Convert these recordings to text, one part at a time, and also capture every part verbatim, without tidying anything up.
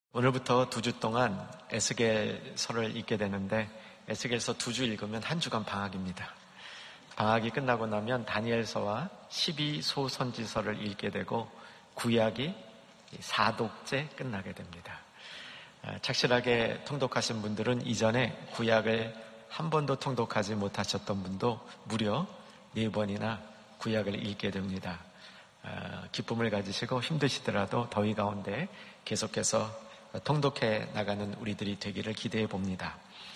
오늘부터 두 주 동안 에스겔서를 읽게 되는데 에스겔서 두 주 읽으면 한 주간 방학입니다. 방학이 끝나고 나면 다니엘서와 십이 소선지서를 읽게 되고 구약이 사독제 끝나게 됩니다. 착실하게 통독하신 분들은 이전에 구약을 한 번도 통독하지 못하셨던 분도 무려 네 번이나 구약을 읽게 됩니다. 기쁨을 가지시고 힘드시더라도 더위 가운데 계속해서 통독해 나가는 우리들이 되기를 기대해 봅니다.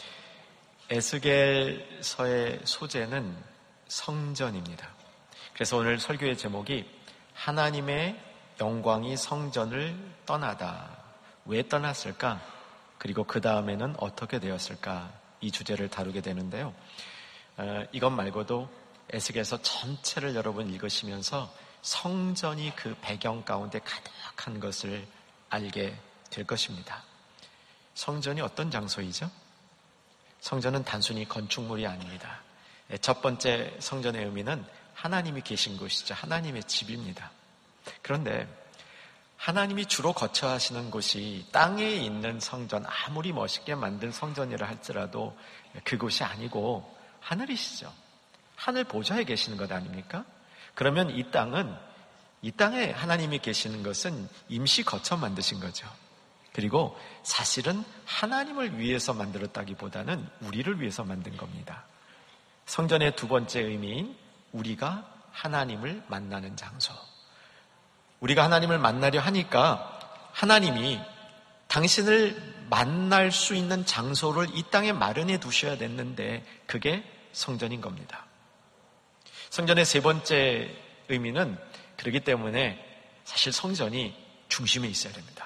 에스겔서의 소재는 성전입니다. 그래서 오늘 설교의 제목이 하나님의 영광이 성전을 떠나다. 왜 떠났을까? 그리고 그 다음에는 어떻게 되었을까? 이 주제를 다루게 되는데요. 어, 이것 말고도 에스겔서 전체를 여러분 읽으시면서 성전이 그 배경 가운데 가득한 것을 알게 될 것입니다. 성전이 어떤 장소이죠? 성전은 단순히 건축물이 아닙니다. 첫 번째 성전의 의미는 하나님이 계신 곳이죠. 하나님의 집입니다. 그런데 하나님이 주로 거처하시는 곳이 땅에 있는 성전, 아무리 멋있게 만든 성전이라 할지라도 그곳이 아니고 하늘이시죠. 하늘 보좌에 계시는 것 아닙니까? 그러면 이 땅은, 이 땅에 하나님이 계시는 것은 임시 거처 만드신 거죠. 그리고 사실은 하나님을 위해서 만들었다기보다는 우리를 위해서 만든 겁니다. 성전의 두 번째 의미인 우리가 하나님을 만나는 장소. 우리가 하나님을 만나려 하니까 하나님이 당신을 만날 수 있는 장소를 이 땅에 마련해 두셔야 됐는데 그게 성전인 겁니다. 성전의 세 번째 의미는 그렇기 때문에 사실 성전이 중심에 있어야 됩니다.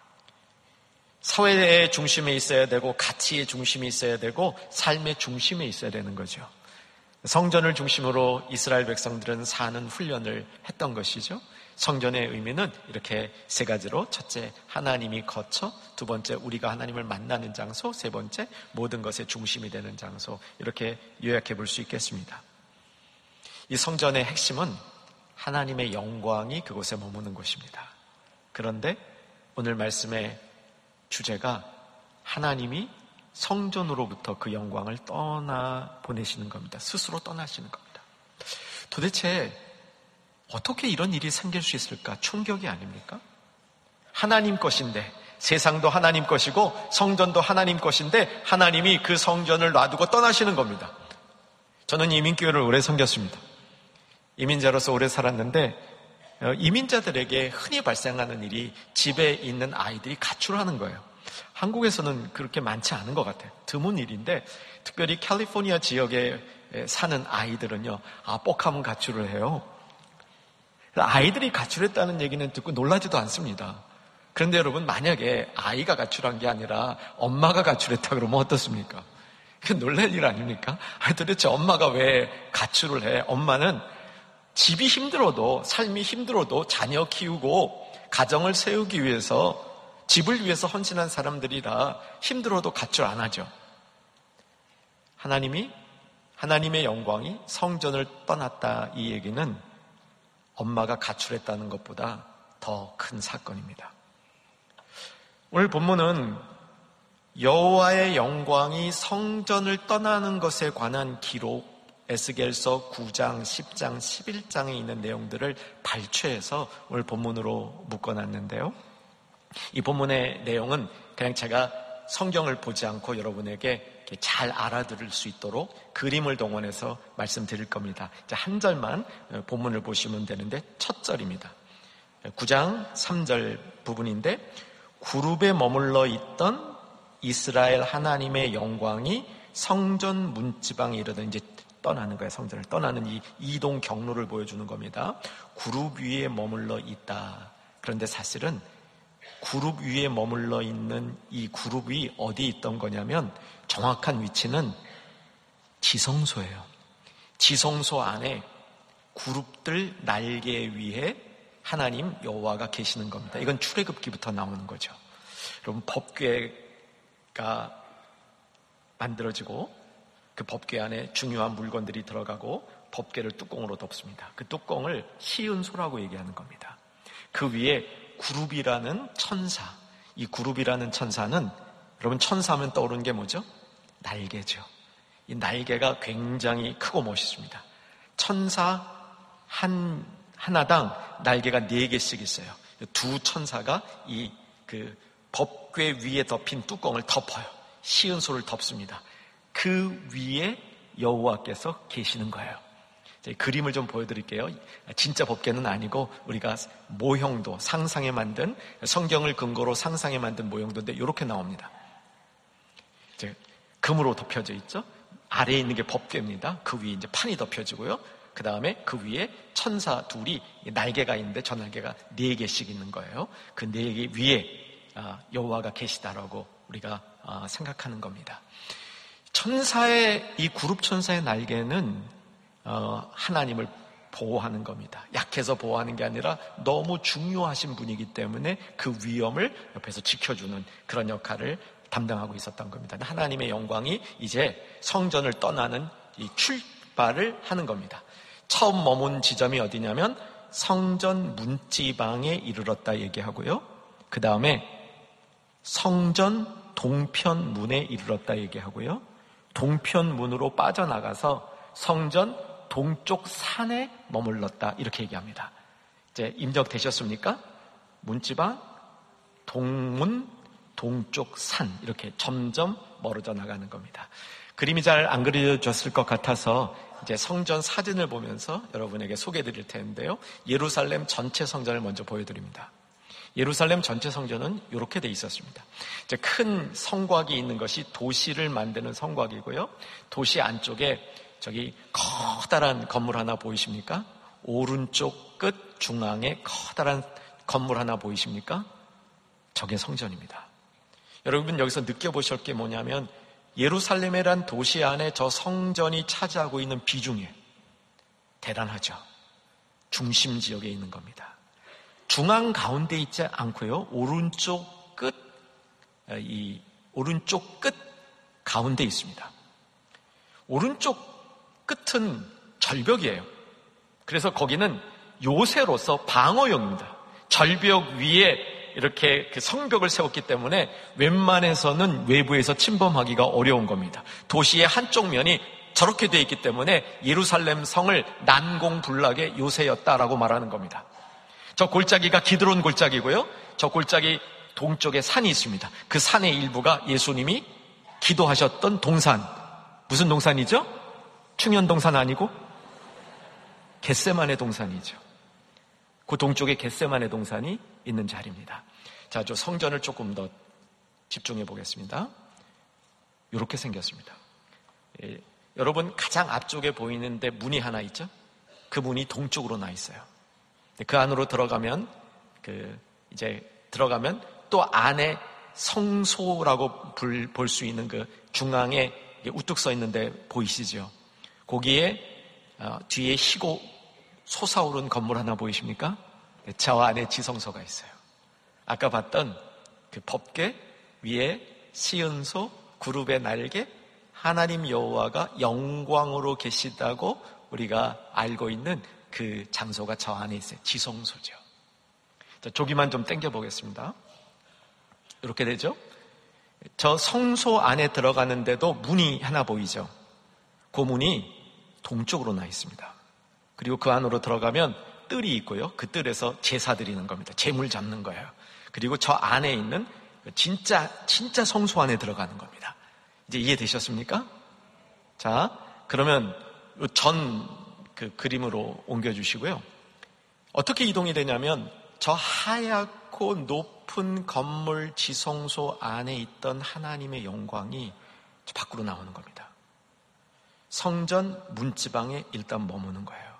사회의 중심에 있어야 되고 가치의 중심에 있어야 되고 삶의 중심에 있어야 되는 거죠. 성전을 중심으로 이스라엘 백성들은 사는 훈련을 했던 것이죠. 성전의 의미는 이렇게 세 가지로, 첫째 하나님이 거처, 두 번째 우리가 하나님을 만나는 장소, 세 번째 모든 것의 중심이 되는 장소, 이렇게 요약해 볼 수 있겠습니다. 이 성전의 핵심은 하나님의 영광이 그곳에 머무는 곳입니다. 그런데 오늘 말씀의 주제가 하나님이 성전으로부터 그 영광을 떠나 보내시는 겁니다. 스스로 떠나시는 겁니다. 도대체 어떻게 이런 일이 생길 수 있을까? 충격이 아닙니까? 하나님 것인데, 세상도 하나님 것이고 성전도 하나님 것인데 하나님이 그 성전을 놔두고 떠나시는 겁니다. 저는 이민교회를 오래 섬겼습니다. 이민자로서 오래 살았는데 이민자들에게 흔히 발생하는 일이 집에 있는 아이들이 가출하는 거예요. 한국에서는 그렇게 많지 않은 것 같아요. 드문 일인데 특별히 캘리포니아 지역에 사는 아이들은요, 아, 뻑하면 가출을 해요. 아이들이 가출했다는 얘기는 듣고 놀라지도 않습니다. 그런데 여러분, 만약에 아이가 가출한 게 아니라 엄마가 가출했다 그러면 어떻습니까? 그게 놀랄 일 아닙니까? 아니, 도대체 엄마가 왜 가출을 해? 엄마는 집이 힘들어도, 삶이 힘들어도 자녀 키우고 가정을 세우기 위해서, 집을 위해서 헌신한 사람들이라 힘들어도 가출 안 하죠. 하나님이, 하나님의 영광이 성전을 떠났다, 이 얘기는 엄마가 가출했다는 것보다 더 큰 사건입니다. 오늘 본문은 여호와의 영광이 성전을 떠나는 것에 관한 기록, 에스겔서 구 장, 십 장, 십일 장에 있는 내용들을 발췌해서 오늘 본문으로 묶어놨는데요. 이 본문의 내용은 그냥 제가 성경을 보지 않고 여러분에게 잘 알아들을 수 있도록 그림을 동원해서 말씀드릴 겁니다. 이제 한 절만 본문을 보시면 되는데 첫 절입니다. 구 장 삼 절 부분인데, 구룹에 머물러 있던 이스라엘 하나님의 영광이 성전 문지방에 이르던, 이제 떠나는 거예요. 성전을 떠나는 이 이동 경로를 보여주는 겁니다. 구룹 위에 머물러 있다. 그런데 사실은 구룹 위에 머물러 있는 이 그룹이 어디에 있던 거냐면 정확한 위치는 지성소예요. 지성소 안에 그룹들 날개 위에 하나님 여호와가 계시는 겁니다. 이건 출애굽기부터 나오는 거죠. 여러분, 법궤가 만들어지고 그 법궤 안에 중요한 물건들이 들어가고 법궤를 뚜껑으로 덮습니다. 그 뚜껑을 시은소라고 얘기하는 겁니다. 그 위에 구룹이라는 천사, 이 그룹이라는 천사는, 여러분 천사하면 떠오르는 게 뭐죠? 날개죠. 이 날개가 굉장히 크고 멋있습니다. 천사 한, 하나당 날개가 네 개씩 있어요. 두 천사가 이 그 법궤 위에 덮인 뚜껑을 덮어요. 시은소를 덮습니다. 그 위에 여호와께서 계시는 거예요. 그림을 좀 보여드릴게요. 진짜 법궤는 아니고 우리가 모형도 상상해 만든, 성경을 근거로 상상해 만든 모형도인데 이렇게 나옵니다. 이제 금으로 덮여져 있죠. 아래에 있는 게 법궤입니다. 그 위에 이제 판이 덮여지고요. 그 다음에 그 위에 천사 둘이 날개가 있는데 저 날개가 네 개씩 있는 거예요. 그 네 개 위에 여호와가 계시다라고 우리가 생각하는 겁니다. 천사의, 이 그룹 천사의 날개는 하나님을 보호하는 겁니다. 약해서 보호하는 게 아니라 너무 중요하신 분이기 때문에 그 위엄을 옆에서 지켜주는 그런 역할을 담당하고 있었던 겁니다. 하나님의 영광이 이제 성전을 떠나는 이 출발을 하는 겁니다. 처음 머문 지점이 어디냐면 성전 문지방에 이르렀다 얘기하고요. 그 다음에 성전 동편문에 이르렀다 얘기하고요. 동편문으로 빠져나가서 성전 동쪽 산에 머물렀다 이렇게 얘기합니다. 이제 입력되셨습니까? 문지방, 동문, 동쪽 산 이렇게 점점 멀어져 나가는 겁니다. 그림이 잘 안 그려졌을 것 같아서 이제 성전 사진을 보면서 여러분에게 소개해드릴 텐데요. 예루살렘 전체 성전을 먼저 보여드립니다. 예루살렘 전체 성전은 이렇게 돼 있었습니다. 이제 큰 성곽이 있는 것이 도시를 만드는 성곽이고요. 도시 안쪽에 저기 커다란 건물 하나 보이십니까? 오른쪽 끝 중앙에 커다란 건물 하나 보이십니까? 저게 성전입니다. 여러분 여기서 느껴보실 게 뭐냐면 예루살렘이란 도시 안에 저 성전이 차지하고 있는 비중이 대단하죠. 중심 지역에 있는 겁니다. 중앙 가운데 있지 않고요. 오른쪽 끝, 이 오른쪽 끝 가운데 있습니다. 오른쪽 끝은 절벽이에요. 그래서 거기는 요새로서 방어용입니다. 절벽 위에 이렇게 성벽을 세웠기 때문에 웬만해서는 외부에서 침범하기가 어려운 겁니다. 도시의 한쪽 면이 저렇게 되어 있기 때문에 예루살렘 성을 난공불락의 요새였다라고 말하는 겁니다. 저 골짜기가 기드론 골짜기고요. 저 골짜기 동쪽에 산이 있습니다. 그 산의 일부가 예수님이 기도하셨던 동산. 무슨 동산이죠? 충현동산 아니고 겟세마네 동산이죠. 그 동쪽에 겟세마네 동산이 있는 자리입니다. 자, 저 성전을 조금 더 집중해 보겠습니다. 이렇게 생겼습니다. 예, 여러분 가장 앞쪽에 보이는데 문이 하나 있죠? 그 문이 동쪽으로 나 있어요. 그 안으로 들어가면 그 이제 들어가면 또 안에 성소라고 볼 수 있는 그 중앙에 우뚝 서 있는데 보이시죠? 거기에 어, 뒤에 희고 솟아오른 건물 하나 보이십니까? 저 안에 지성소가 있어요. 아까 봤던 그 법궤 위에 시은소, 그룹의 날개, 하나님 여호와가 영광으로 계시다고 우리가 알고 있는 그 장소가 저 안에 있어요. 지성소죠. 자, 조기만 좀 당겨 보겠습니다. 이렇게 되죠. 저 성소 안에 들어가는데도 문이 하나 보이죠. 그 문이 동쪽으로 나 있습니다. 그리고 그 안으로 들어가면 뜰이 있고요. 그 뜰에서 제사 드리는 겁니다. 제물 잡는 거예요. 그리고 저 안에 있는 진짜 진짜 성소 안에 들어가는 겁니다. 이제 이해되셨습니까? 자, 그러면 전 그 그림으로 옮겨주시고요. 어떻게 이동이 되냐면 저 하얗고 높은 건물 지성소 안에 있던 하나님의 영광이 저 밖으로 나오는 겁니다. 성전 문지방에 일단 머무는 거예요.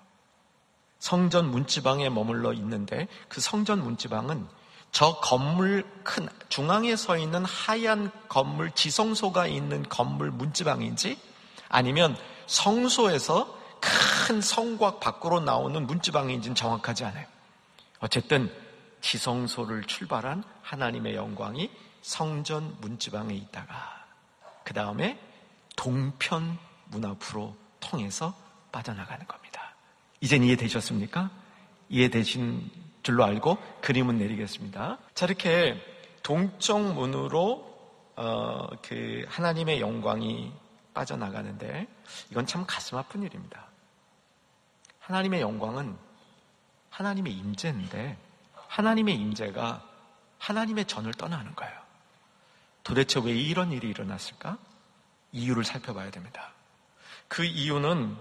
성전 문지방에 머물러 있는데 그 성전 문지방은 저 건물 큰 중앙에 서 있는 하얀 건물 지성소가 있는 건물 문지방인지 아니면 성소에서 큰 성곽 밖으로 나오는 문지방인지는 정확하지 않아요. 어쨌든 지성소를 출발한 하나님의 영광이 성전 문지방에 있다가 그 다음에 동편 문 앞으로 통해서 빠져나가는 겁니다. 이젠 이해되셨습니까? 이해되신 줄로 알고 그림은 내리겠습니다. 자, 이렇게 동쪽 문으로 어, 그 하나님의 영광이 빠져나가는데 이건 참 가슴 아픈 일입니다. 하나님의 영광은 하나님의 임재인데 하나님의 임재가 하나님의 전을 떠나는 거예요. 도대체 왜 이런 일이 일어났을까? 이유를 살펴봐야 됩니다. 그 이유는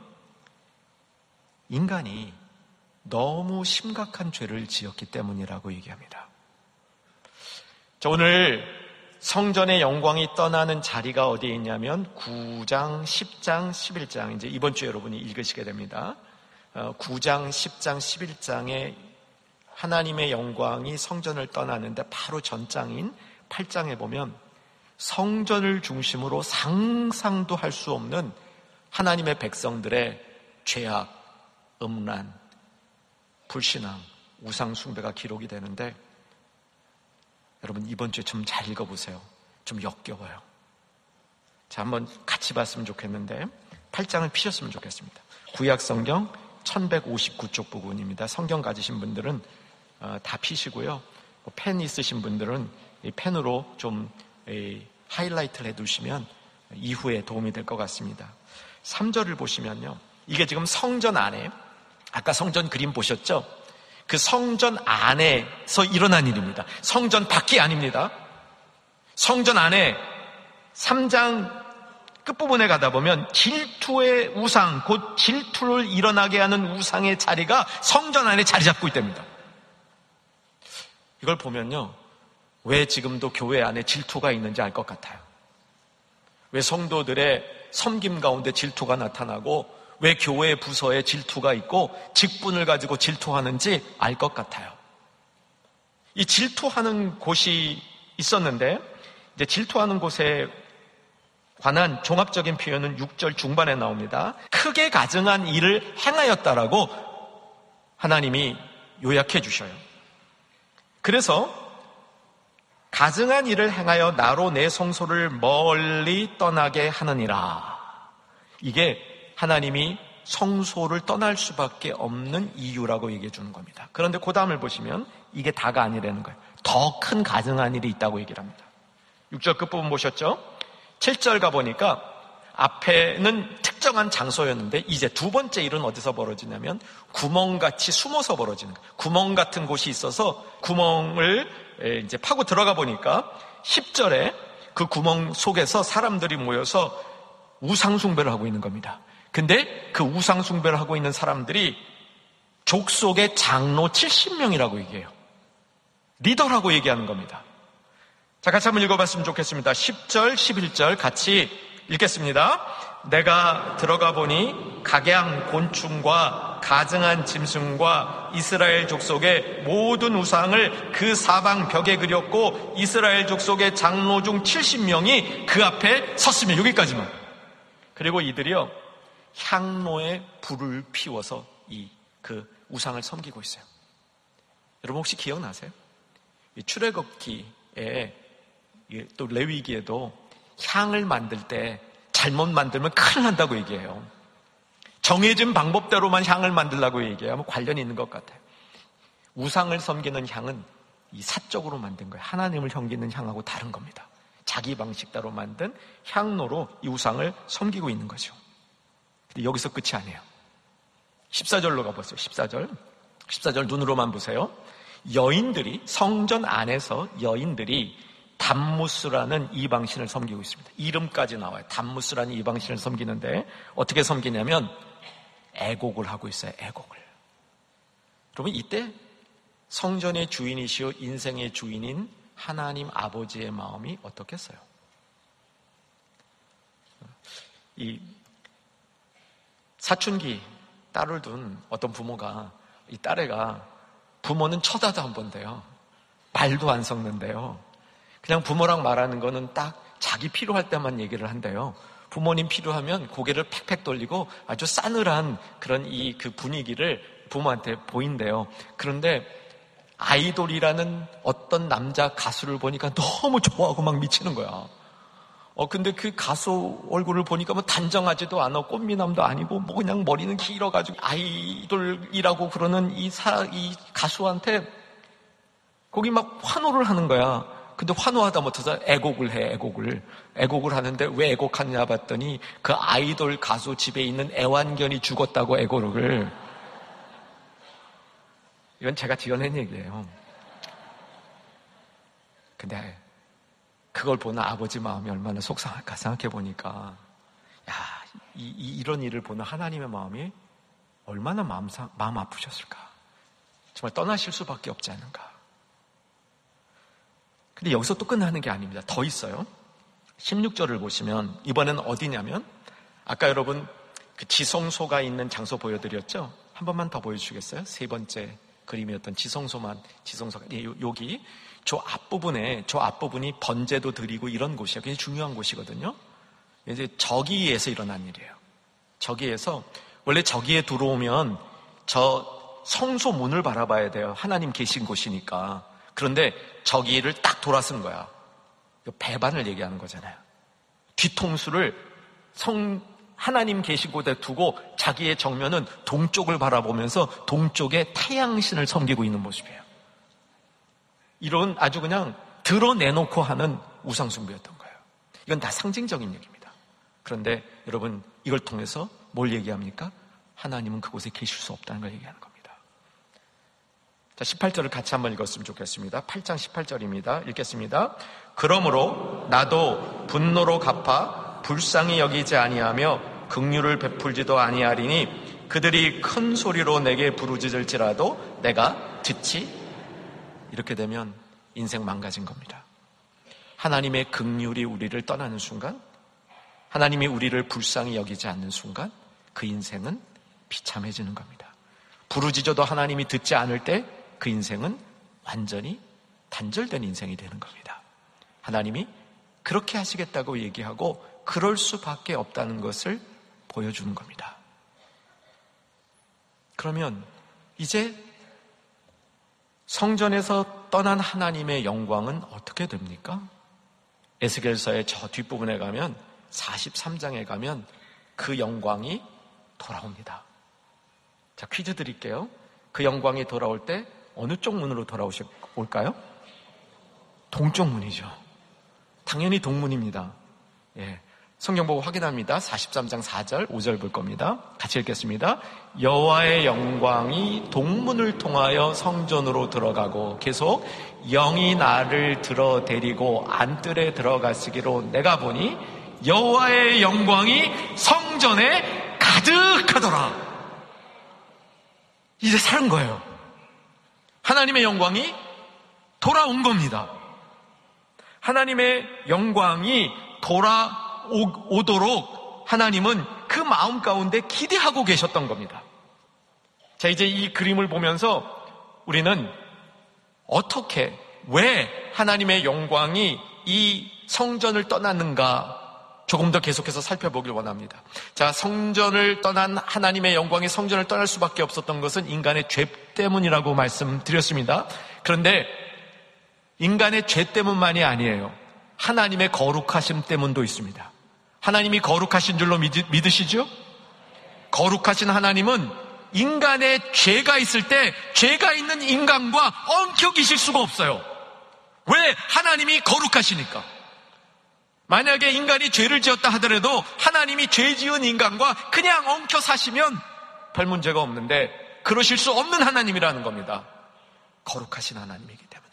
인간이 너무 심각한 죄를 지었기 때문이라고 얘기합니다. 자, 오늘 성전의 영광이 떠나는 자리가 어디에 있냐면 구 장, 십 장, 십일 장, 이제 이번 주에 여러분이 읽으시게 됩니다. 구 장, 십 장, 십일 장에 하나님의 영광이 성전을 떠나는데 바로 전장인 팔 장에 보면 성전을 중심으로 상상도 할 수 없는 하나님의 백성들의 죄악, 음란, 불신앙, 우상 숭배가 기록이 되는데 여러분 이번 주에 좀 잘 읽어보세요. 좀 역겨워요. 자, 한번 같이 봤으면 좋겠는데 팔 장을 피셨으면 좋겠습니다. 구약 성경 천백오십구 쪽 부분입니다. 성경 가지신 분들은 다 피시고요. 펜 있으신 분들은 이 펜으로 좀 하이라이트를 해두시면 이후에 도움이 될 것 같습니다. 삼 절을 보시면요. 이게 지금 성전 안에, 아까 성전 그림 보셨죠? 그 성전 안에서 일어난 일입니다. 성전 밖이 아닙니다. 성전 안에 삼 장 끝부분에 가다 보면 질투의 우상, 곧 질투를 일어나게 하는 우상의 자리가 성전 안에 자리 잡고 있답니다. 이걸 보면요. 왜 지금도 교회 안에 질투가 있는지 알 것 같아요. 왜 성도들의 섬김 가운데 질투가 나타나고 왜 교회 부서에 질투가 있고 직분을 가지고 질투하는지 알 것 같아요. 이 질투하는 곳이 있었는데 이제 질투하는 곳에 관한 종합적인 표현은 육 절 중반에 나옵니다. 크게 가증한 일을 행하였다라고 하나님이 요약해 주셔요. 그래서 가증한 일을 행하여 나로 내 성소를 멀리 떠나게 하느니라. 이게 하나님이 성소를 떠날 수밖에 없는 이유라고 얘기해 주는 겁니다. 그런데 그 다음을 보시면 이게 다가 아니라는 거예요. 더 큰 가증한 일이 있다고 얘기를 합니다. 육 절 끝부분 보셨죠? 칠 절 가보니까 앞에는 특정한 장소였는데 이제 두 번째 일은 어디서 벌어지냐면 구멍같이 숨어서 벌어지는 거예요. 구멍 같은 곳이 있어서 구멍을 이제 파고 들어가 보니까 십 절에 그 구멍 속에서 사람들이 모여서 우상숭배를 하고 있는 겁니다. 근데 그 우상숭배를 하고 있는 사람들이 족속의 장로 칠십 명이라고 얘기해요. 리더라고 얘기하는 겁니다. 자, 같이 한번 읽어봤으면 좋겠습니다. 십 절, 십일 절 같이 읽겠습니다. 내가 들어가 보니 각양 곤충과 가증한 짐승과 이스라엘 족속의 모든 우상을 그 사방 벽에 그렸고 이스라엘 족속의 장로 중 칠십 명이 그 앞에 섰으며 여기까지만. 그리고 이들이요 향로에 불을 피워서 이 그 우상을 섬기고 있어요. 여러분 혹시 기억나세요? 이 출애굽기에 또 레위기에도 향을 만들 때 잘못 만들면 큰일 난다고 얘기해요. 정해진 방법대로만 향을 만들라고 얘기하면 관련이 있는 것 같아요. 우상을 섬기는 향은 이 사적으로 만든 거예요. 하나님을 섬기는 향하고 다른 겁니다. 자기 방식대로 만든 향로로 이 우상을 섬기고 있는 거죠. 근데 여기서 끝이 아니에요. 십사 절로 가보세요. 십사 절. 십사 절 눈으로만 보세요. 여인들이, 성전 안에서 여인들이 담무스라는 이방신을 섬기고 있습니다. 이름까지 나와요. 담무스라는 이방신을 섬기는데 어떻게 섬기냐면 애곡을 하고 있어요. 애곡을. 여러분 이때 성전의 주인이시오 인생의 주인인 하나님 아버지의 마음이 어떻겠어요? 이 사춘기 딸을 둔 어떤 부모가 이 딸애가 부모는 쳐다도 안 본대요. 말도 안 섞는데요. 그냥 부모랑 말하는 거는 딱 자기 필요할 때만 얘기를 한대요. 부모님 필요하면 고개를 팩팩 돌리고 아주 싸늘한 그런 이 그 분위기를 부모한테 보인대요. 그런데 아이돌이라는 어떤 남자 가수를 보니까 너무 좋아하고 막 미치는 거야. 어 근데 그 가수 얼굴을 보니까 뭐 단정하지도 않아, 꽃미남도 아니고 뭐 그냥 머리는 길어가지고 아이돌이라고 그러는 이 사 이 가수한테 거기 막 환호를 하는 거야. 근데 환호하다 못해서 애곡을 해, 애곡을. 애곡을 하는데 왜 애곡하느냐 봤더니 그 아이돌 가수 집에 있는 애완견이 죽었다고 애곡을. 이건 제가 지어낸 얘기예요. 근데 그걸 보는 아버지 마음이 얼마나 속상할까 생각해 보니까, 야, 이, 이, 이런 일을 보는 하나님의 마음이 얼마나 마음, 마음 아프셨을까. 정말 떠나실 수밖에 없지 않은가. 근데 여기서 또 끝나는 게 아닙니다. 더 있어요. 십육 절을 보시면 이번엔 어디냐면, 아까 여러분 그 지성소가 있는 장소 보여드렸죠? 한 번만 더 보여주시겠어요? 세 번째 그림이었던 지성소만, 지성소가, 예, 여기 저 앞부분에, 저 앞부분이 번제도 드리고 이런 곳이에요. 굉장히 중요한 곳이거든요. 이제 저기에서 일어난 일이에요. 저기에서, 원래 저기에 들어오면 저 성소 문을 바라봐야 돼요. 하나님 계신 곳이니까. 그런데 저기를 딱 돌아선 거야. 배반을 얘기하는 거잖아요. 뒤통수를 성, 하나님 계신 곳에 두고 자기의 정면은 동쪽을 바라보면서 동쪽에 태양신을 섬기고 있는 모습이에요. 이런 아주 그냥 드러내놓고 하는 우상숭배였던 거예요. 이건 다 상징적인 얘기입니다. 그런데 여러분, 이걸 통해서 뭘 얘기합니까? 하나님은 그곳에 계실 수 없다는 걸 얘기하는 겁니다. 자, 십팔 절을 같이 한번 읽었으면 좋겠습니다. 팔 장 십팔 절입니다. 읽겠습니다. 그러므로 나도 분노로 갚아 불쌍히 여기지 아니하며 긍휼을 베풀지도 아니하리니 그들이 큰 소리로 내게 부르짖을지라도 내가 듣지. 이렇게 되면 인생 망가진 겁니다. 하나님의 긍휼이 우리를 떠나는 순간, 하나님이 우리를 불쌍히 여기지 않는 순간 그 인생은 비참해지는 겁니다. 부르짖어도 하나님이 듣지 않을 때 그 인생은 완전히 단절된 인생이 되는 겁니다. 하나님이 그렇게 하시겠다고 얘기하고 그럴 수밖에 없다는 것을 보여주는 겁니다. 그러면 이제 성전에서 떠난 하나님의 영광은 어떻게 됩니까? 에스겔서의 저 뒷부분에 가면, 사십삼 장에 가면 그 영광이 돌아옵니다. 자, 퀴즈 드릴게요. 그 영광이 돌아올 때 어느 쪽 문으로 돌아올까요? 동쪽 문이죠. 당연히 동문입니다. 예. 성경 보고 확인합니다. 사십삼 장 사 절, 오 절 볼 겁니다. 같이 읽겠습니다. 여호와의 영광이 동문을 통하여 성전으로 들어가고, 계속 영이 나를 들어 데리고 안뜰에 들어가시기로 내가 보니 여호와의 영광이 성전에 가득하더라. 이제 사는 거예요. 하나님의 영광이 돌아온 겁니다. 하나님의 영광이 돌아오도록 하나님은 그 마음 가운데 기대하고 계셨던 겁니다. 자, 이제 이 그림을 보면서 우리는 어떻게, 왜 하나님의 영광이 이 성전을 떠났는가 조금 더 계속해서 살펴보길 원합니다. 자, 성전을 떠난 하나님의 영광이 성전을 떠날 수밖에 없었던 것은 인간의 죄 때문이라고 말씀드렸습니다. 그런데 인간의 죄 때문만이 아니에요. 하나님의 거룩하심 때문도 있습니다. 하나님이 거룩하신 줄로 믿, 믿으시죠? 거룩하신 하나님은 인간의 죄가 있을 때 죄가 있는 인간과 엉켜계실 수가 없어요. 왜? 하나님이 거룩하시니까. 만약에 인간이 죄를 지었다 하더라도 하나님이 죄 지은 인간과 그냥 엉켜 사시면 별 문제가 없는데 그러실 수 없는 하나님이라는 겁니다. 거룩하신 하나님이기 때문에.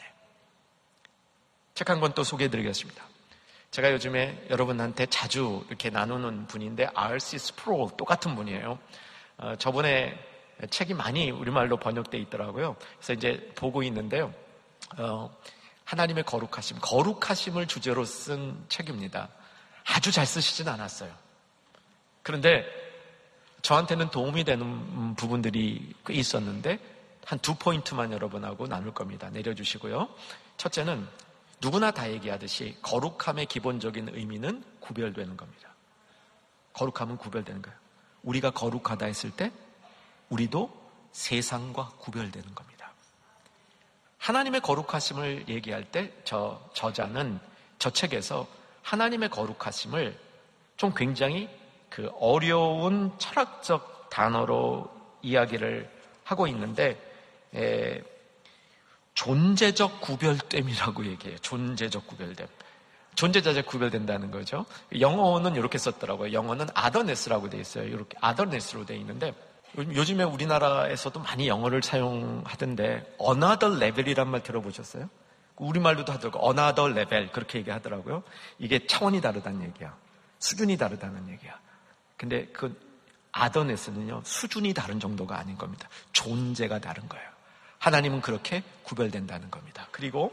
책 한 권 또 소개해드리겠습니다. 제가 요즘에 여러분한테 자주 이렇게 나누는 분인데 알씨 스프롤, 똑같은 분이에요. 어, 저번에 책이 많이 우리말로 번역되어 있더라고요. 그래서 이제 보고 있는데요. 어, 하나님의 거룩하심, 거룩하심을 주제로 쓴 책입니다. 아주 잘 쓰시진 않았어요. 그런데 저한테는 도움이 되는 부분들이 꽤 있었는데 한 두 포인트만 여러분하고 나눌 겁니다. 내려주시고요. 첫째는 누구나 다 얘기하듯이 거룩함의 기본적인 의미는 구별되는 겁니다. 거룩함은 구별되는 거예요. 우리가 거룩하다 했을 때 우리도 세상과 구별되는 겁니다. 하나님의 거룩하심을 얘기할 때 저 저자는 저 책에서 하나님의 거룩하심을 좀 굉장히 그 어려운 철학적 단어로 이야기를 하고 있는데, 에, 존재적 구별됨이라고 얘기해요. 존재적 구별됨. 존재자적 구별된다는 거죠. 영어는 이렇게 썼더라고요. 영어는 아더네스라고 돼 있어요. 이렇게 아더네스로 돼 있는데 요즘에 우리나라에서도 많이 영어를 사용하던데 another level이란 말 들어보셨어요? 우리말로도 하더라고요. another level 그렇게 얘기하더라고요. 이게 차원이 다르다는 얘기야. 수준이 다르다는 얘기야. 근데 그 아더네스는요, 수준이 다른 정도가 아닌 겁니다. 존재가 다른 거예요. 하나님은 그렇게 구별된다는 겁니다. 그리고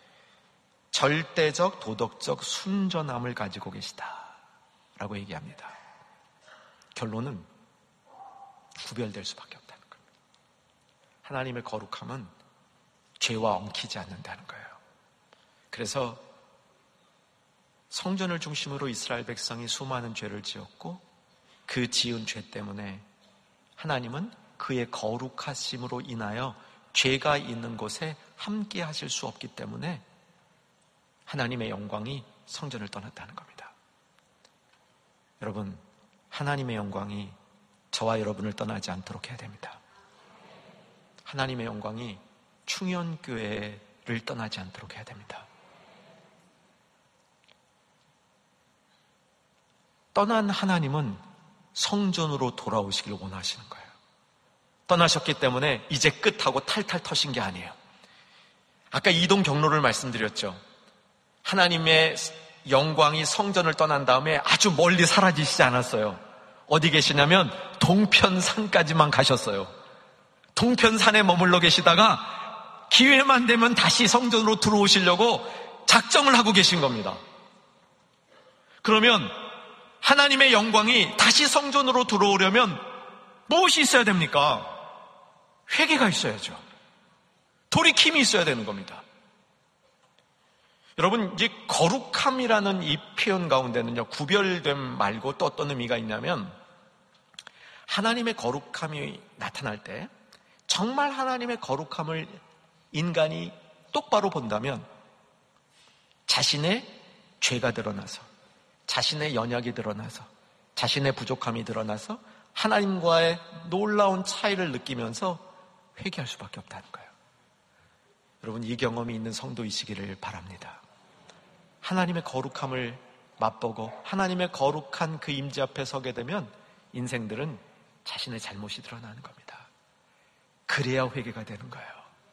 절대적 도덕적 순전함을 가지고 계시다라고 얘기합니다. 결론은 구별될 수밖에 없다는 겁니다. 하나님의 거룩함은 죄와 엉키지 않는다는 거예요. 그래서 성전을 중심으로 이스라엘 백성이 수많은 죄를 지었고 그 지은 죄 때문에 하나님은 그의 거룩하심으로 인하여 죄가 있는 곳에 함께 하실 수 없기 때문에 하나님의 영광이 성전을 떠났다는 겁니다. 여러분, 하나님의 영광이 저와 여러분을 떠나지 않도록 해야 됩니다. 하나님의 영광이 충현교회를 떠나지 않도록 해야 됩니다. 떠난 하나님은 성전으로 돌아오시길 원하시는 거예요. 떠나셨기 때문에 이제 끝하고 탈탈 터신 게 아니에요. 아까 이동 경로를 말씀드렸죠. 하나님의 영광이 성전을 떠난 다음에 아주 멀리 사라지시지 않았어요. 어디 계시냐면 동편산까지만 가셨어요. 동편산에 머물러 계시다가 기회만 되면 다시 성전으로 들어오시려고 작정을 하고 계신 겁니다. 그러면 하나님의 영광이 다시 성전으로 들어오려면 무엇이 있어야 됩니까? 회개가 있어야죠. 돌이킴이 있어야 되는 겁니다. 여러분, 이제 거룩함이라는 이 표현 가운데는요, 구별됨 말고 또 어떤 의미가 있냐면 하나님의 거룩함이 나타날 때 정말 하나님의 거룩함을 인간이 똑바로 본다면 자신의 죄가 드러나서, 자신의 연약이 드러나서, 자신의 부족함이 드러나서 하나님과의 놀라운 차이를 느끼면서 회개할 수밖에 없다는 거예요. 여러분, 이 경험이 있는 성도이시기를 바랍니다. 하나님의 거룩함을 맛보고 하나님의 거룩한 그 임재 앞에 서게 되면 인생들은 자신의 잘못이 드러나는 겁니다. 그래야 회개가 되는 거예요.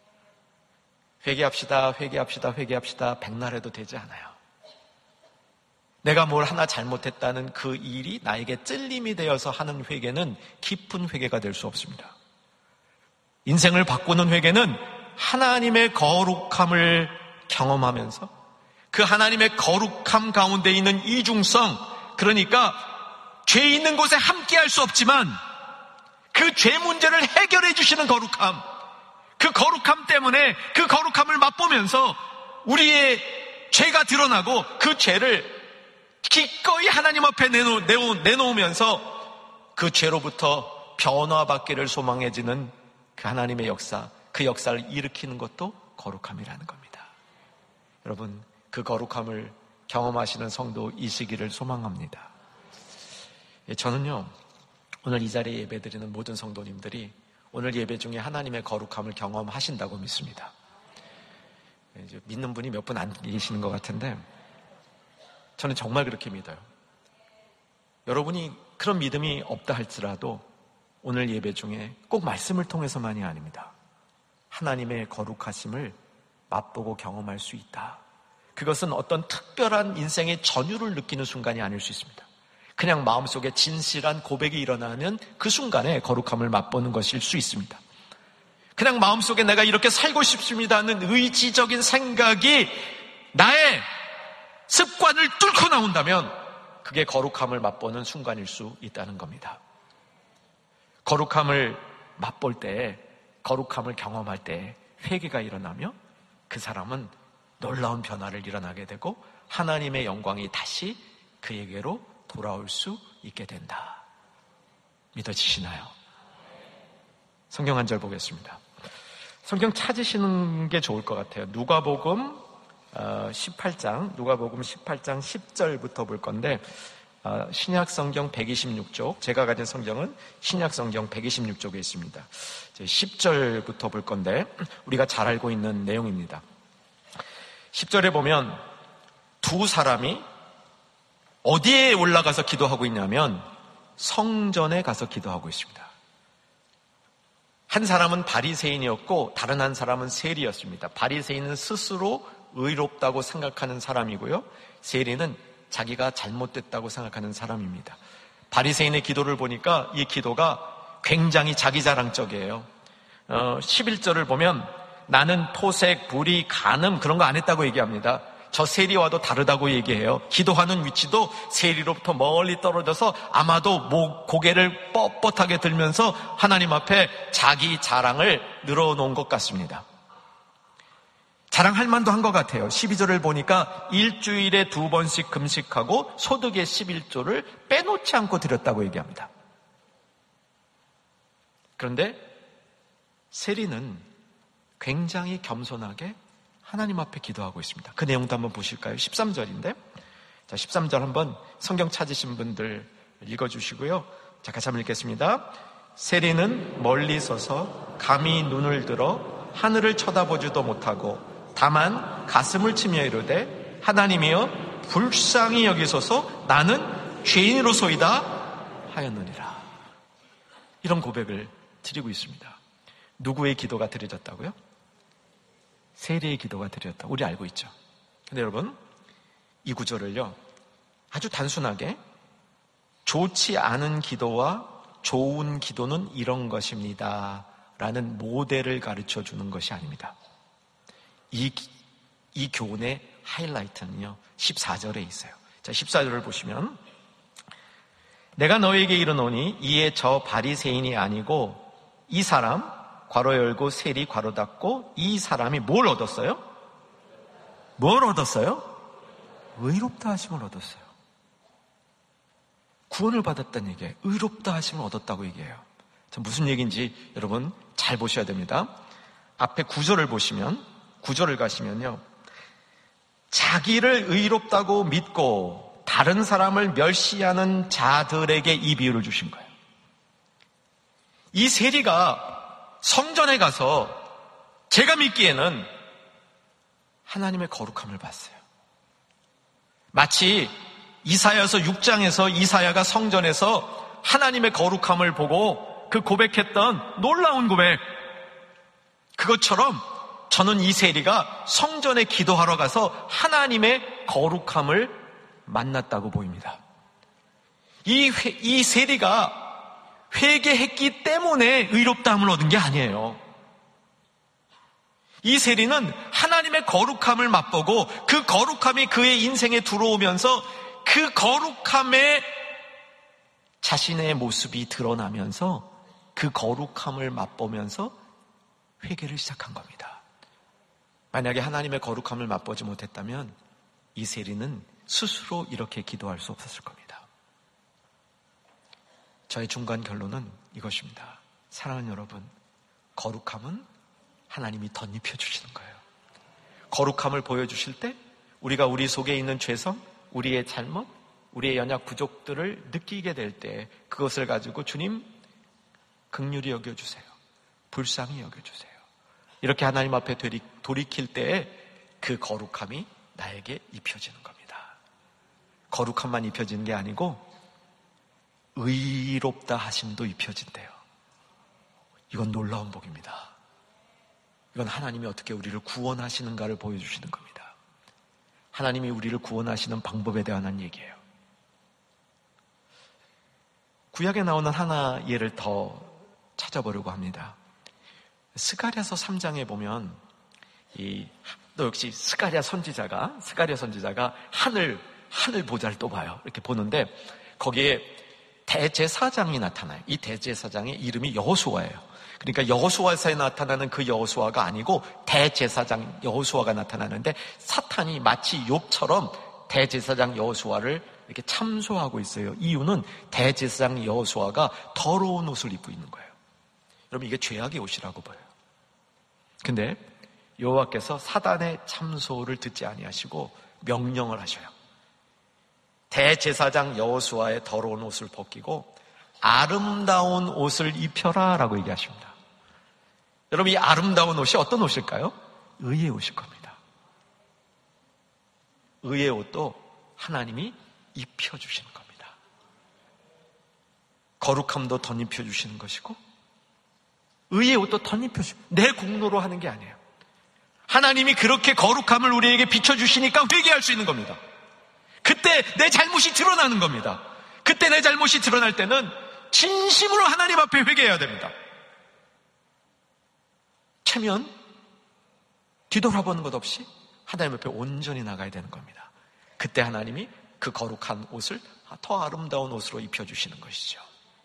회개합시다, 회개합시다, 회개합시다 백날해도 되지 않아요. 내가 뭘 하나 잘못했다는 그 일이 나에게 찔림이 되어서 하는 회개는 깊은 회개가 될 수 없습니다. 인생을 바꾸는 회개는 하나님의 거룩함을 경험하면서 그 하나님의 거룩함 가운데 있는 이중성, 그러니까 죄 있는 곳에 함께 할 수 없지만 그 죄 문제를 해결해 주시는 거룩함, 그 거룩함 때문에 그 거룩함을 맛보면서 우리의 죄가 드러나고 그 죄를 기꺼이 하나님 앞에 내놓, 내놓, 내놓으면서 그 죄로부터 변화받기를 소망해지는 그 하나님의 역사, 그 역사를 일으키는 것도 거룩함이라는 겁니다. 여러분, 그 거룩함을 경험하시는 성도이시기를 소망합니다. 저는요, 오늘 이 자리에 예배드리는 모든 성도님들이 오늘 예배 중에 하나님의 거룩함을 경험하신다고 믿습니다. 이제 믿는 분이 몇 분 안 계시는 것 같은데 저는 정말 그렇게 믿어요. 여러분이 그런 믿음이 없다 할지라도 오늘 예배 중에 꼭 말씀을 통해서만이 아닙니다. 하나님의 거룩하심을 맛보고 경험할 수 있다. 그것은 어떤 특별한 인생의 전율을 느끼는 순간이 아닐 수 있습니다. 그냥 마음속에 진실한 고백이 일어나는 그 순간에 거룩함을 맛보는 것일 수 있습니다. 그냥 마음속에 내가 이렇게 살고 싶습니다 하는 의지적인 생각이 나의 습관을 뚫고 나온다면 그게 거룩함을 맛보는 순간일 수 있다는 겁니다. 거룩함을 맛볼 때, 거룩함을 경험할 때 회개가 일어나며 그 사람은 놀라운 변화를 일어나게 되고 하나님의 영광이 다시 그에게로 돌아올 수 있게 된다. 믿어지시나요? 성경 한 절 보겠습니다. 성경 찾으시는 게 좋을 것 같아요. 누가복음 십팔 장, 누가복음 십팔 장 십 절부터 볼 건데 신약 성경 백이십육 쪽, 제가 가진 성경은 신약 성경 백이십육 쪽에 있습니다. 십 절부터 볼 건데 우리가 잘 알고 있는 내용입니다. 십 절에 보면 두 사람이 어디에 올라가서 기도하고 있냐면 성전에 가서 기도하고 있습니다. 한 사람은 바리새인이었고 다른 한 사람은 세리였습니다. 바리새인은 스스로 의롭다고 생각하는 사람이고요, 세리는 자기가 잘못됐다고 생각하는 사람입니다. 바리새인의 기도를 보니까 이 기도가 굉장히 자기자랑적이에요. 어, 십일 절을 보면 나는 토색, 불의, 간음 그런 거 안 했다고 얘기합니다. 저 세리와도 다르다고 얘기해요. 기도하는 위치도 세리로부터 멀리 떨어져서 아마도 목, 고개를 뻣뻣하게 들면서 하나님 앞에 자기 자랑을 늘어놓은 것 같습니다. 자랑할 만도 한 것 같아요. 십이 절을 보니까 일주일에 두 번씩 금식하고 소득의 십일 조를 빼놓지 않고 드렸다고 얘기합니다. 그런데 세리는 굉장히 겸손하게 하나님 앞에 기도하고 있습니다. 그 내용도 한번 보실까요? 십삼 절인데, 자, 십삼 절 한번 성경 찾으신 분들 읽어주시고요. 자, 같이 한번 읽겠습니다. 세리는 멀리 서서 감히 눈을 들어 하늘을 쳐다보지도 못하고 다만 가슴을 치며 이르되 하나님이여 불쌍히 여기소서 나는 죄인으로소이다 하였느니라. 이런 고백을 드리고 있습니다. 누구의 기도가 드려졌다고요? 세리의 기도가 드려졌다. 우리 알고 있죠. 근데 여러분, 이 구절을요, 아주 단순하게 좋지 않은 기도와 좋은 기도는 이런 것입니다 라는 모델을 가르쳐 주는 것이 아닙니다. 이, 이 교훈의 하이라이트는요 십사 절에 있어요. 자, 십사 절을 보시면 내가 너에게 이르노니 이에 저 바리새인이 아니고 이 사람 괄호 열고 세리 괄호 닫고 이 사람이 뭘 얻었어요? 뭘 얻었어요? 의롭다 하심을 얻었어요. 구원을 받았다는 얘기예요. 의롭다 하심을 얻었다고 얘기해요. 자, 무슨 얘기인지 여러분 잘 보셔야 됩니다. 앞에 구 절을 보시면, 구 절을 가시면요, 자기를 의롭다고 믿고 다른 사람을 멸시하는 자들에게 이 비유를 주신 거예요. 이 세리가 성전에 가서 제가 믿기에는 하나님의 거룩함을 봤어요. 마치 이사야서 육 장에서 이사야가 성전에서 하나님의 거룩함을 보고 그 고백했던 놀라운 고백, 그것처럼 저는 이 세리가 성전에 기도하러 가서 하나님의 거룩함을 만났다고 보입니다. 이, 회, 이 세리가 회개했기 때문에 의롭다함을 얻은 게 아니에요. 이 세리는 하나님의 거룩함을 맛보고 그 거룩함이 그의 인생에 들어오면서 그 거룩함에 자신의 모습이 드러나면서 그 거룩함을 맛보면서 회개를 시작한 겁니다. 만약에 하나님의 거룩함을 맛보지 못했다면 이 세리는 스스로 이렇게 기도할 수 없었을 겁니다. 저의 중간 결론은 이것입니다. 사랑하는 여러분, 거룩함은 하나님이 덧입혀 주시는 거예요. 거룩함을 보여주실 때 우리가 우리 속에 있는 죄성, 우리의 잘못, 우리의 연약 부족들을 느끼게 될 때 그것을 가지고 주님 긍휼히 여겨주세요. 불쌍히 여겨주세요. 이렇게 하나님 앞에 돌이킬 때에 그 거룩함이 나에게 입혀지는 겁니다. 거룩함만 입혀지는 게 아니고 의롭다 하심도 입혀진대요. 이건 놀라운 복입니다. 이건 하나님이 어떻게 우리를 구원하시는가를 보여주시는 겁니다. 하나님이 우리를 구원하시는 방법에 대한 얘기예요. 구약에 나오는 하나 예를 더 찾아보려고 합니다. 스가랴서 삼 장에 보면 이, 또 역시 스가랴 선지자가 스가랴 선지자가 하늘 하늘 보좌를 또 봐요. 이렇게 보는데 거기에 대제사장이 나타나요. 이 대제사장의 이름이 여호수아예요. 그러니까 여호수아서에 나타나는 그 여호수아가 아니고 대제사장 여호수아가 나타나는데 사탄이 마치 욥처럼 대제사장 여호수아를 이렇게 참소하고 있어요. 이유는 대제사장 여호수아가 더러운 옷을 입고 있는 거예요. 여러분, 이게 죄악의 옷이라고 봐요. 근데 여호와께서 사단의 참소를 듣지 아니하시고 명령을 하셔요. 대제사장 여호수아의 더러운 옷을 벗기고 아름다운 옷을 입혀라 라고 얘기하십니다. 여러분, 이 아름다운 옷이 어떤 옷일까요? 의의 옷일 겁니다. 의의 옷도 하나님이 입혀주시는 겁니다. 거룩함도 덧입혀주시는 것이고 의의 옷도 덧입혀주시고, 내 공로로 하는 게 아니에요. 하나님이 그렇게 거룩함을 우리에게 비춰주시니까 회개할 수 있는 겁니다. 그때 내 잘못이 드러나는 겁니다. 그때 내 잘못이 드러날 때는 진심으로 하나님 앞에 회개해야 됩니다. 체면, 뒤돌아보는 것 없이 하나님 앞에 온전히 나가야 되는 겁니다. 그때 하나님이 그 거룩한 옷을 더 아름다운 옷으로 입혀주시는 것이죠.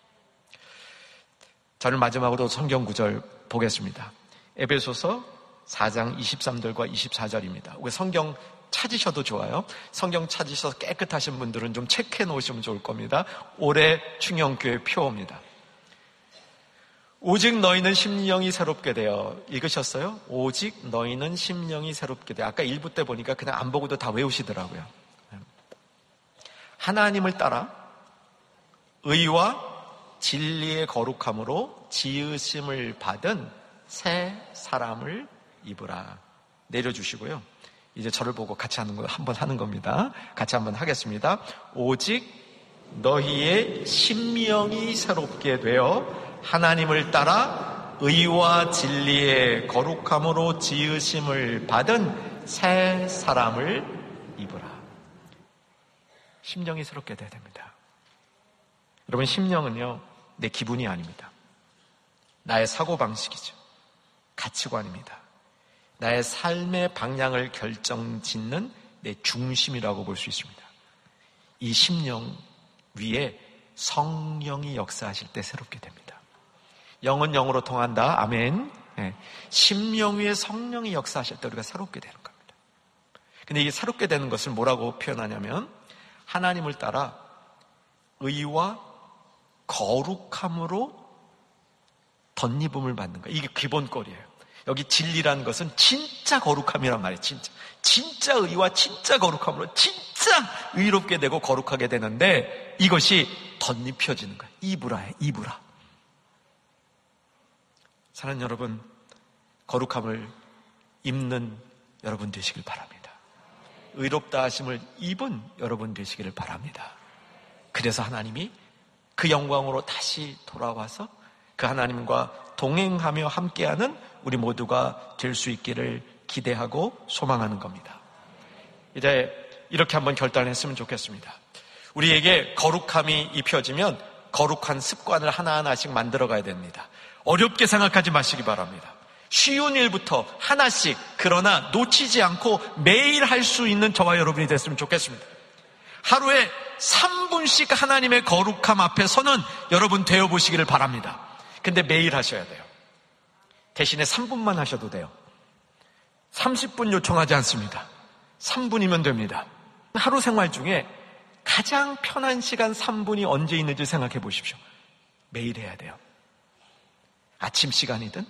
저는 마지막으로 성경 구절 보겠습니다. 에베소서 사 장 이십삼 절과 이십사 절입니다. 성경 찾으셔도 좋아요. 성경 찾으셔서 깨끗하신 분들은 좀 체크해 놓으시면 좋을 겁니다. 올해 충영교회 표어입니다. 오직 너희는 심령이 새롭게 되어, 읽으셨어요? 오직 너희는 심령이 새롭게 되어. 아까 일 부 때 보니까 그냥 안 보고도 다 외우시더라고요. 하나님을 따라 의와 진리의 거룩함으로 지으심을 받은 새 사람을 입으라. 내려주시고요. 이제 저를 보고 같이 하는 거 한번 하는 겁니다. 같이 한번 하겠습니다. 오직 너희의 심령이 새롭게 되어 하나님을 따라 의와 진리의 거룩함으로 지으심을 받은 새 사람을 입으라. 심령이 새롭게 돼야 됩니다. 여러분, 심령은요, 내 기분이 아닙니다. 나의 사고방식이죠. 가치관입니다. 나의 삶의 방향을 결정짓는 내 중심이라고 볼 수 있습니다. 이 심령 위에 성령이 역사하실 때 새롭게 됩니다. 영은 영으로 통한다. 아멘. 네. 심령 위에 성령이 역사하실 때 우리가 새롭게 되는 겁니다. 근데 이게 새롭게 되는 것을 뭐라고 표현하냐면 하나님을 따라 의와 거룩함으로 덧입음을 받는 거예요. 이게 기본꼴이에요. 여기 진리라는 것은 진짜 거룩함이란 말이에요. 진짜. 진짜 의와 진짜 거룩함으로 진짜 의롭게 되고 거룩하게 되는데 이것이 덧입혀지는 거예요. 이브라예요. 이브라. 사랑하는 여러분, 거룩함을 입는 여러분 되시길 바랍니다. 의롭다 하심을 입은 여러분 되시기를 바랍니다. 그래서 하나님이 그 영광으로 다시 돌아와서 그 하나님과 동행하며 함께하는 우리 모두가 될 수 있기를 기대하고 소망하는 겁니다. 이제 이렇게 한번 결단했으면 좋겠습니다. 우리에게 거룩함이 입혀지면 거룩한 습관을 하나하나씩 만들어가야 됩니다. 어렵게 생각하지 마시기 바랍니다. 쉬운 일부터 하나씩, 그러나 놓치지 않고 매일 할 수 있는 저와 여러분이 됐으면 좋겠습니다. 하루에 삼 분씩 하나님의 거룩함 앞에 서는 여러분 되어보시기를 바랍니다. 근데 매일 하셔야 돼요. 대신에 삼 분만 하셔도 돼요. 삼십 분 요청하지 않습니다. 삼 분이면 됩니다. 하루 생활 중에 가장 편한 시간 삼 분이 언제 있는지 생각해 보십시오. 매일 해야 돼요. 아침 시간이든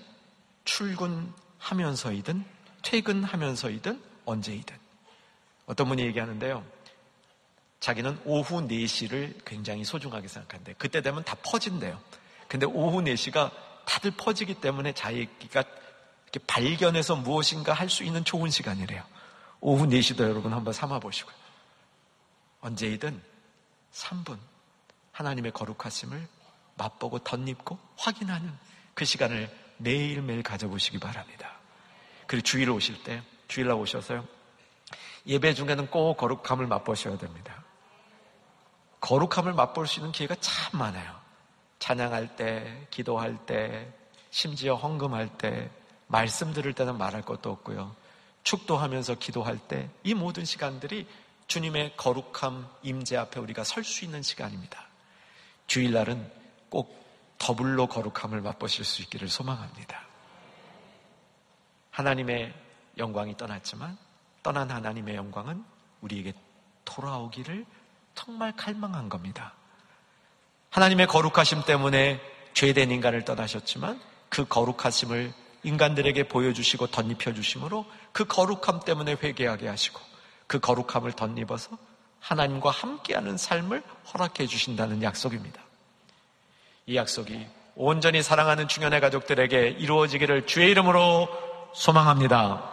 출근하면서이든 퇴근하면서이든 언제이든. 어떤 분이 얘기하는데요, 자기는 오후 네 시를 굉장히 소중하게 생각하는데 그때 되면 다 퍼진대요. 근데 오후 네 시가 다들 퍼지기 때문에 자기가 이렇게 발견해서 무엇인가 할 수 있는 좋은 시간이래요. 오후 네 시도 여러분 한번 삼아보시고요. 언제이든 삼 분 하나님의 거룩하심을 맛보고 덧입고 확인하는 그 시간을 매일매일 가져보시기 바랍니다. 그리고 주일 오실 때, 주일날 오셔서요, 예배 중에는 꼭 거룩함을 맛보셔야 됩니다. 거룩함을 맛볼 수 있는 기회가 참 많아요. 찬양할 때, 기도할 때, 심지어 헌금할 때, 말씀 들을 때는 말할 것도 없고요. 축도하면서 기도할 때, 이 모든 시간들이 주님의 거룩함 임재 앞에 우리가 설 수 있는 시간입니다. 주일날은 꼭 더블로 거룩함을 맛보실 수 있기를 소망합니다. 하나님의 영광이 떠났지만 떠난 하나님의 영광은 우리에게 돌아오기를 정말 갈망한 겁니다. 하나님의 거룩하심 때문에 죄된 인간을 떠나셨지만 그 거룩하심을 인간들에게 보여주시고 덧입혀주심으로 그 거룩함 때문에 회개하게 하시고 그 거룩함을 덧입어서 하나님과 함께하는 삶을 허락해 주신다는 약속입니다. 이 약속이 온전히 사랑하는 중현의 가족들에게 이루어지기를 주의 이름으로 소망합니다.